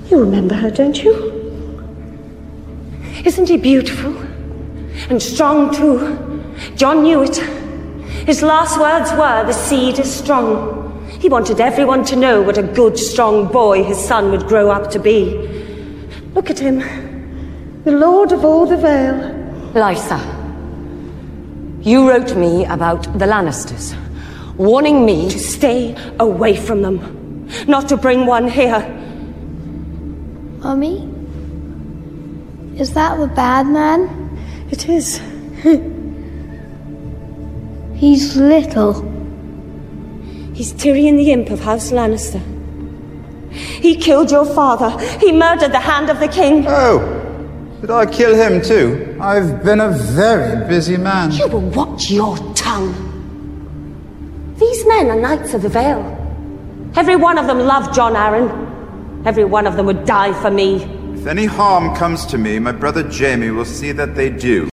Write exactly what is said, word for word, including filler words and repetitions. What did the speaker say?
You remember her, don't you? Isn't he beautiful? And strong, too. Jon knew it. His last words were, the seed is strong. He wanted everyone to know what a good, strong boy his son would grow up to be. Look at him. The Lord of all the Vale. Lysa, you wrote me about the Lannisters, warning me to stay away from them, not to bring one here. Mummy? Is that the bad man? It is. He's little. He's Tyrion the Imp of House Lannister. He killed your father. He murdered the Hand of the King. Oh, did I kill him too? I've been a very busy man. You will watch your tongue. These men are Knights of the Vale. Every one of them loved Jon Arryn. Every one of them would die for me. If any harm comes to me, my brother Jaime will see that they do.